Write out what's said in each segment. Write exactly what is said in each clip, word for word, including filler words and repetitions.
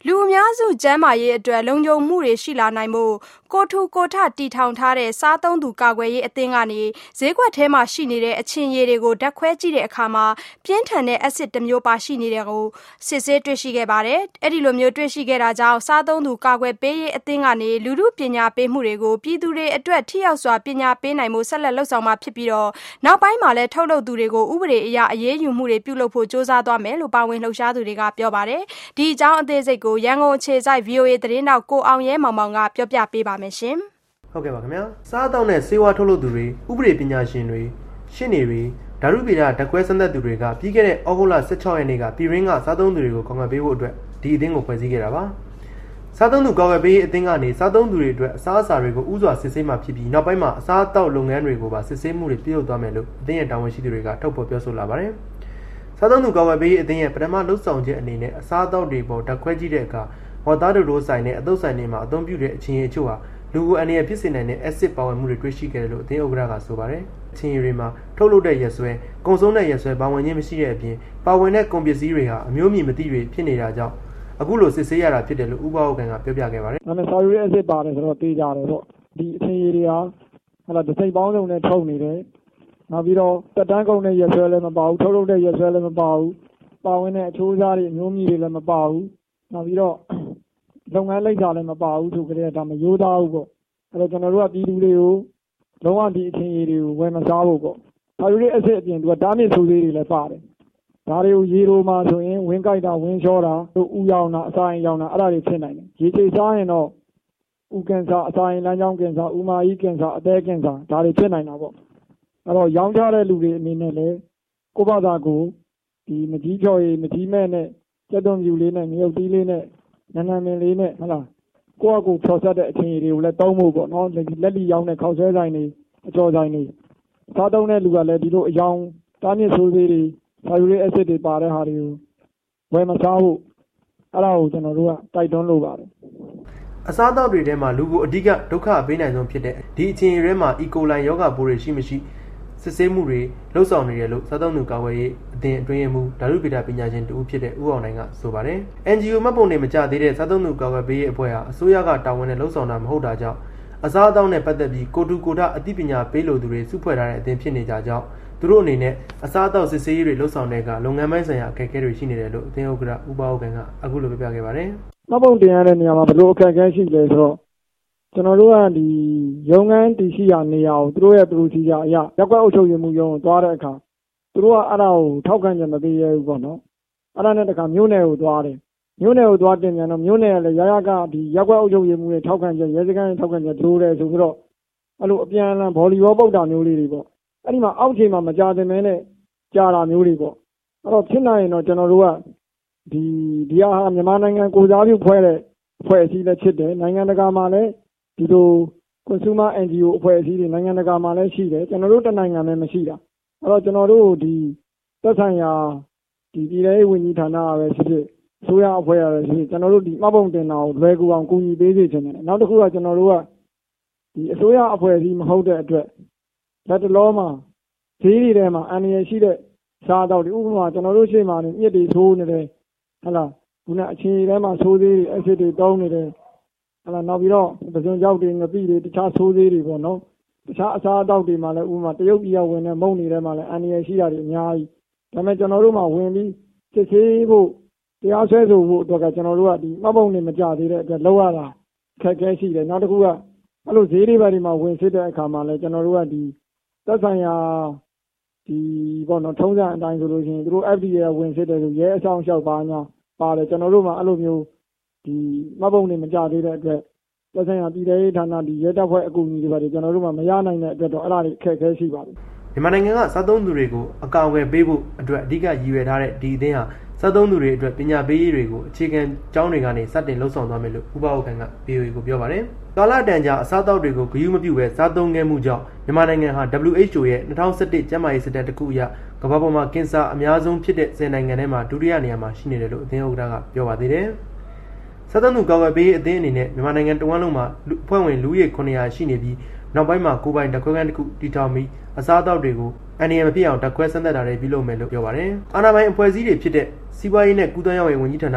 လူအများစုကျန်းမာရေးအတွက်လုံခြုံမှုတွေရှိလာနိုင်ဖို့ကိုထူကိုထတီထောင်ထားတဲ့စားသုံးသူကာကွယ်ရေးအသင်းကနေဈေးကွက်ထဲမှာရှိနေတဲ့အချင်းရည်တွေကိုဓာတ်ခွဲကြည့်တဲ့အခါမှာပြင်းထန်တဲ့အက်ဆစ်တစ်မျိုးပါရှိနေတဲ့ကိုစစ်ဆေးတွေ့ရှိခဲ့ပါတယ်။အဲ့ဒီလိုမျိုးတွေ့ရှိခဲ့တာကြောင့်စားသုံးသူကာကွယ်ပေးရေးအသင်းကနေလူထုပညာပေးမှုတွေကိုပြည်သူတွေအတွက်ထိရောက်စွာပညာပေးနိုင်မှုဆက်လက်လှုပ်ဆောင်မှာဖြစ်ပြီးတော့နောက်ပိုင်းမှာလည်းထုတ်လုပ်သူတွေကိုဥပဒေအရအရေးယူမှုတွေပြုလုပ်ဖို့စ조사သွားမယ်လို့ပါဝင်လှုပ်ရှားသူတွေကပြောပါတယ်။ဒီအကြောင်းအသေးစိတ်ကိုရန်ကုန်အခြေစိုက် ဗီအိုအေ သတင်းတောက်ကိုအောင်ရဲမောင်မောင်ကပြောပြပေးပါမယ်ရှင်။ဟုတ်ကဲ့ပါခင်ဗျာ။စားတောက်နဲ့ဆေးဝါးထုတ်လုပ်သူတွေဥပဒေပညာရှင်တွေရှင်းနေတွေဓာတုဗေဒဓာတ်ခွဲစမ်းသပ်သူတွေကပြီးခဲ့တဲ့ဩဂုတ်လ၁၆ရက်နေ့ကပြည်ရင်းကစားသုံးသူတွေကိုကောင်းကင်ပေးဖို့အတွက်ဒီအသင်းကိုဖွဲ့စည်းခဲ့တာပါ။စားသုံးသူကောင်းကင်ပေးအသင်းကနေစားသုံးသူတွေအတွက်အစားအစာတွေကိုဥစွာစစ်ဆေးမှဖြစ်ပြီးနောက်ပိုင်းမှာအစားအသောက်လုပ်ငန်းတွေကိုပါစစ်ဆေးမှုတွေပြုလုပ်သွားမယ်လို့အသင်းရဲ့တာဝန်ရှိသူတွေကထုတ်ဖော်ပြောဆိုလာပါတယ်။စားသုံးသူကောင်းကင်ပေးအသင်းရဲ့ပထမလှုပ်ဆောင်ချက်အနေနဲ့အစားအသောက်တွေပေါ်ဓာတ်ခွဲကြည့်တဲ့အခါဝါသားတို့ဆိုင်နဲ့အသုတ်ဆိုင်တွေမှာအသုံးပြုတဲ့အချင်းအချို့ဟာလူကိုအနေနဲ့ဖြစ်စေနိုင်တဲ့ acid ပါဝင်မှုတွေတွေ့ရှိခဲ့တယ်လို့အသင်းဥက္ကဋ္ဌကဆိုပါတယ်။အချင်းတွေမှာထုတ်လုပ်တဲ့ရက်စွဲ၊ကုန်ဆုံးတဲ့ရက်စွဲပါဝင်ခြင်းမရှိတဲ့အပြင်ပါဝင်တဲ့ကုန်ပစ္စည်းတွေဟာအမျိုးမြင်မသိတွေဖြစ်နေတာကြောင့်အခုလိုစစ်ဆေးရတာဖြစ်တယ်လို့ဥပဒေကပြောပြခဲ့ပါတယ်။ဒါပေမဲ့စာရွက် acid ပါတယ်ဆိုတော့သိကြတယ်ပေါ့။ဒီအချင်းတွေဟာဟလာတစ်စိတ်ပေါင်းစုံနဲ့ထုတ်နေတယ်။နောက်ပြီးတော့တက်တန်းကုန်တဲ့ရက်စွဲလည်းမပါဘူး၊ထုတ်လုပ်တဲ့ရက်စွဲလည်းမပါဘူး။ပါဝင်တဲ့အချိုးအစားတွေအမျိုးမြင်တွေလည်းမပါဘူး။နောက်ပြီးတော့လုပ်ငန်းလိပ်စာလည်းမပါဘူးဆိုကြတဲ့ဒါမရိုးသားဘူးပေါ့အဲ့တော့ကျွန်တော်တို့ကပြည်သူတွေကိုလုံးဝဒီအချင်းကြီးတွေကိုဝယ်မစားဖို့ပေါ့ဒါတွေအစ်စ်အပြင်သူကဓာတ်မြစ်ဆိုးလေးတွေလည်းပါတယ်ဒါတွေကိုရေလိုမှာဆိုရင်ဝင်းကြိုက်တာဝင်းလျှောတာတို့ဥရောင်တာအစာရင်ရောင်တာအဲ့ဒါတွေဖြစ်နိုင်တယ်ရေချိစားရင်တော့ဥကင်ဆာအစာရင်လမ်းကြောင်းကင်ဆာဥမာကြီးကင်ဆာအသည်းကင်ဆာဒါတွေဖြစ်နိုင်တာပေါ့အဲ့တော့ရောင်းချတဲ့လူတွေအနေနဲ့လည်းကိုယ့်ဘာသာကိုဒီမကြီးချော်ရည်မကြီးမဲ့နဲ့စက်သွန်ပြူလေးနဲ့မြုပ်တီးလေးနဲ့နန်းနန်းမင်းလေးနဲ့ဟုတ်လားကိုယ့်အကူဖြော်ဆက်တဲ့အချင်းတွေကိုလည်းတောင်းဖို့ပေါ့နော်လက်လီရောင်းတဲ့ခောက်ဆွဲဆိုင်တွေအကျော်ဆိုင်တွေစားတုံးတဲ့လူကလည်းဒီလိုအယောင်တားမြစ်ဆိုးသေးတွေဆာယူရစ်အက်ဆစ်တွေပါတဲ့ဟာတွေကိုဝယ်မစားဖို့အဲ့ဒါကိုကျွန်တော်တို့ကတိုက်တွန်းလိုပါတယ်အစားအသောက်တွေထဲမှာလူကိုအဓိကဒုက္ခပေးနိုင်ဆုံးဖြစ်တဲ့ဒီအချင်းတွေမှာ E. coli ရောဂါပိုးတွေရှိမရှိစစ်ဆေးမှုတွေလှုပ်ဆောင်နေတယ်လို့စားသုံးသူကာကွယ်ရေးအသင်းအတွင်းရေးမှူးဓာတုဗေဒပညာရှင်တူဖြစ်တဲ့ဦးအောင်နိုင်ကဆိုပါတယ်။ N G O မှတ်ပုံတွေမကျသေးတဲ့စားသုံးသူကာကွယ်ပေးရေးအဖွဲ့ဟာအစိုးရကတာဝန်နဲ့လှုပ်ဆောင်တာမဟုတ်တာကြောင့်အစားအသောက်နဲ့ပတ်သက်ပြီးကိုတူကိုထအသိပညာပေးလိုသူတွေစုဖွဲ့ထားတဲ့အသင်းဖြစ်နေကြကြောင်းသူတို့အနေနဲ့အစားအသောက်စစ်ဆေးရေးတွေလှုပ်ဆောင်တဲ့ကလုပ်ငန်းပိုင်းဆိုင်ရာအခက်အခဲတွေရှိနေတယ်လို့အသင်းဥက္ကဋ္ဌဦးပါဟုတ်ကန်ကအခုလိုပြောပြခဲ့ပါတယ်။မှတ်ပုံတင်ရတဲ့နေရာမှာဘယ်လိုအခက်အခဲရှိလဲဆိုတော့ကျွန်တော်တို့ကဒီရုံးခန်းတည်ရှိရာနေရာကိုသူတို့ရဲ့ပရိုစီဂျာအရရက်ကွက်အုပ်ချုပ်ရေးမှုရုံးကိုသွားတဲ့အခါသူတို့ကအဲ့ဒါကိုထောက်ခံချက်မပေးရဘူးပေါ့နော်အဲ့ဒါနဲ့တခါမြို့နယ်ကိုသွားတယ်မြို့နယ်ကိုသွားတင်ပြန်တော့မြို့နယ်ကလည်းရရကဒီရက်ကွက်အုပ်ချုပ်ရေးမှုရဲ့ထောက်ခံချက်ရဲစခန်းရဲ့ထောက်ခံချက်လိုတယ်ဆိုပြီးတော့အဲ့လိုအပြန်အလှန်ဗော်လီဘောပုတ်တာမျိုးလေးတွေပေါ့အဲ့ဒီမှာအောက်ခြေမှာမကြတင်မဲနဲ့ကြာတာမျိုးတွေပေါ့အဲ့တော့ဖြစ်နိုင်ရင်တော့ကျွန်တော်တို့ကဒီဒီဟာမြန်မာနိုင်ငံကိုစားပြုဖွဲ့တဲ့ဖွဲ့အစည်းလည်းဖြစ်တယ်နိုင်ငံတကာမှာလည်းဒီလို consumer N G O အဖွဲ့အစည်းတွေနိုင်ငံတကာမှာလည်းရှိတယ်ကျွန်တော်တို့တနိုင်ငံနဲ့မရှိတာအဲ့တော့ကျွန်တော်တို့ဒီသက်ဆိုင်ရာဒီပြည်ထောင်စုဝန်ကြီးဌာနကပဲဖြစ်ဖြစ်အစိုးရအဖွဲ့ရပဲဖြစ်ဖြစ်ကျွန်တော်တို့ဒီမှတ်ပုံတင်တာကိုလွယ်ကူအောင်ကူညီပေးစေချင်တယ်နောက်တစ်ခုကကျွန်တော်တို့ကဒီအစိုးရအဖွဲ့အစည်းမဟုတ်တဲ့အတွက်လက်တလုံးမှာဈေးတွေထဲမှာအန္တရာယ်ရှိတဲ့စားတော့ဒီဥပမာကျွန်တော်တို့ရှေ့မှာမြစ်တွေထိုးနေတယ်ဟလာခုနအချင်းထဲမှာဆိုးသေးတွေအဖြစ်တွေတောင်းနေတယ်ဟလာနောက်ပြီးတော့ပဇွန်ကြောက်တွေငပိတွေတခြားဆိုးသေးတွေပေါ့နော်တခြားအစားအသောက်တွေမှာလည်းဥပမာတရုတ်ပြည်ကဝင်တဲ့မုန့်တွေထဲမှာလည်းအန္တရာယ်ရှိတာတွေအများကြီးဒါပေမဲ့ကျွန်တော်တို့မှာဝင်ပြီးစစ်ဆေးဖို့တရားစွဲဆိုဖို့အတွက်ကကျွန်တော်တို့ကဒီမှတ်ပုံတွေမကြသေးတဲ့အတွက်လောက်ရတာခက်ခဲရှိတယ်နောက်တစ်ခုကအဲ့လိုဈေးတွေဘာတွေမှာဝင်စစ်တဲ့အခါမှာလည်းကျွန်တော်တို့ကဒီသက်ဆိုင်ရာဒီပေါ့နော်ထုံးစံအတိုင်းဆိုလို့ရှိရင်တို့ F D A ဝင်စစ်တယ်ဆိုရဲအဆောင်လျှောက်ပါညာပါတယ်ကျွန်တော်တို့မှာအဲ့လိုမျိုးဒီမှတ်ပုံတွေမကြသေးတဲ့အတွက်သက်ဆိုင်ရာပြည်ထောင်စုဌာနဒီရဲတပ်ဖွဲ့အကူအညီတွေပါတယ်ကျွန်တော်တို့မှမရနိုင်တဲ့အတွက်တော့အဲ့ဒါတွေအခက်အခဲရှိပါတယ်မြန်မာနိုင်ငံကစားသုံးသူတွေကိုအကာအကွယ်ပေးဖို့အတွက်အဓိကရည်ရွယ်ထားတဲ့ဒီအသင်းဟာစားသုံးသူတွေအတွက်ပညာပေးရေးတွေကိုအခြေခံကျောင်းတွေကနေစတင်လှုပ်ဆောင်သွားမယ်လို့ဥပဟုတ်ကန်က V O A ကိုပြောပါတယ်။ကာလတန်ကြာအစားအသောက်တွေကိုဂရုမပြုဘဲစားသုံးခဲ့မှုကြောင့်မြန်မာနိုင်ငံဟာ W H O ရဲ့၂၀၁၁ကျန်းမာရေးစစ်တမ်းတစ်ခုအရကမ္ဘာပေါ်မှာကင်ဆာအများဆုံးဖြစ်တဲ့ဆယ်နိုင်ငံထဲမှာဒုတိယနေရာမှာရှိနေတယ်လို့အသင်းဥက္ကဋ္ဌကပြောပါသေးတယ်။စားသုံးသူကာကွယ်ပေးရေးအသင်းအနေနဲ့မြန်မာနိုင်ငံတဝန်းလုံးမှာအဖွဲ့ဝင်လူဦးရေခုနှစ်ရာရှိနေပြီးနောက်ပိုင်းမှာကိုယ်ပိုင်ဓာတ်ခွဲခန်းတစ်ခုတည်ထောင်ပြီးအစားအသောက်တွေကိုအန်ဒီရမဖြစ်အောင်ဓာတ်ခွဲစမ်းသပ်တာတွေပြုလုပ်မယ်လို့ပြောပါတယ်။အာဏာပိုင်အဖွဲ့အစည်းတွေဖြစ်တဲ့စီးပွားရေးနဲ့ကုသရေးဝန်ကြီးဌာန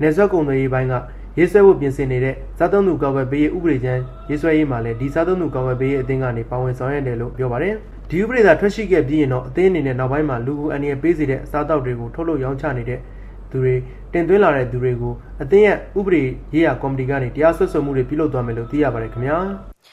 နယ်စပ်ကုန်သွယ်ရေးပိုင်းကရေးဆွဲဖို့ပြင်ဆင်နေတဲ့စားသုံးသူကာကွယ်ပေးရေးဥပဒေကြမ်းရေးဆွဲရေးမှာလည်းဒီစားသုံးသူကာကွယ်ပေးရေးအသင်းကနေပါဝင်ဆောင်ရွက်တယ်လို့ပြောပါတယ်။ဒီဥပဒေသာထွက်ရှိခဲ့ပြီးရင်တော့အသင်းအနေနဲ့နောက်ပိုင်းမှာလူကူအန္တရာယ်ပေးစေတဲ့အစားအသောက်တွေကိုထုတ်လုပ်ရောင်းချနေတဲ့သူတွေတင်သွင်းလာတဲ့သူတွေကိုအသင်းရဲ့ဥပဒေရေးရာကော်မတီကနေတရားစွဲဆိုမှုတွေပြုလုပ်သွားမယ်လို့သိရပါတယ်ခင်ဗျာ။